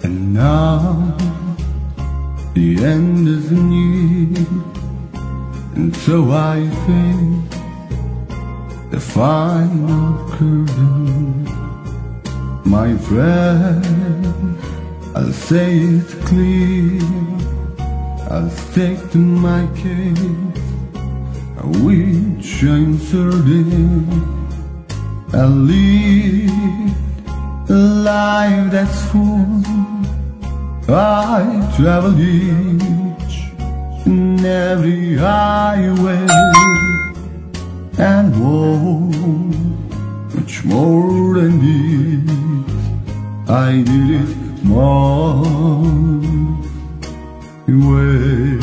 And now the end is near, and so I think the final curtain. My friend, I'll say it clear, I'll stick to my case, which I'm certain. I'll live a life that's full. I travel each and every highway, and whoa, much more than this. I did it my way.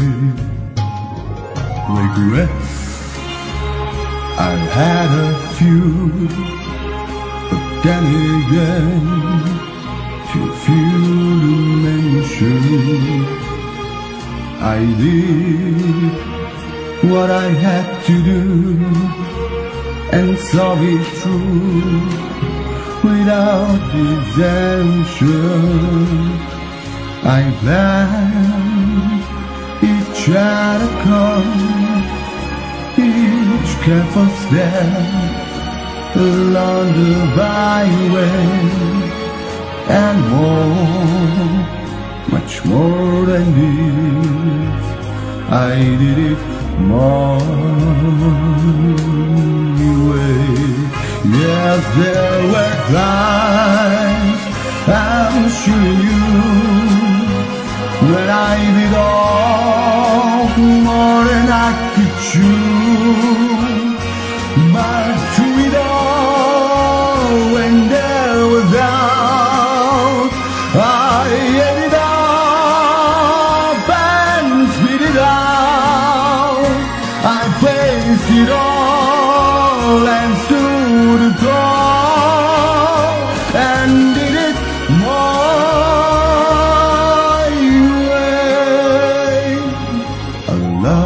Regrets, I've had a few, but then again, too few to mention. I did what I had to do, and saw it through without exemption. I planned each outcome, each careful step along the byway, and more, much more than this. I did it my way. Yes, there were times, I'm sure you, when I did all more than I could chew. But through it all, when there was doubt, I ate it up and spit it out. I faced it all and stood tall and did it my way. A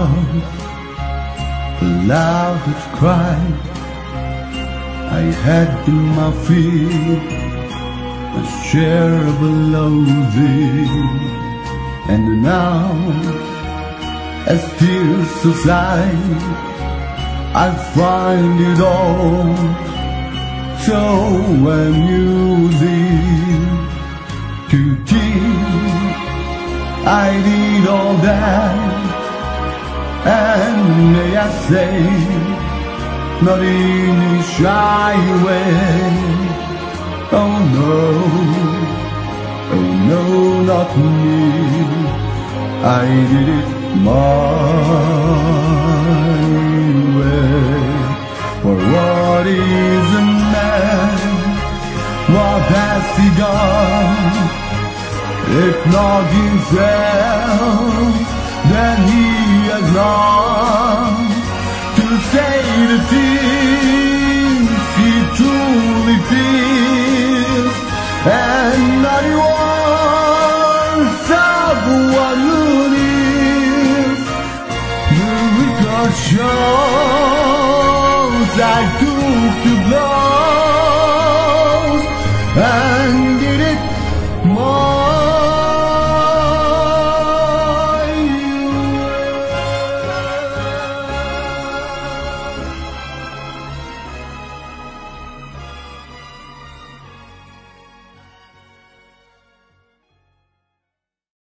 love that cried, I had in my feet a share of a loathing, and now as tears subside, I find it all so amusing to think I did all that, and may I say, not in a shy way. Oh no, not me. I did it my way. For what is a man? What has he done? If not himself, then he has none to say the things he truly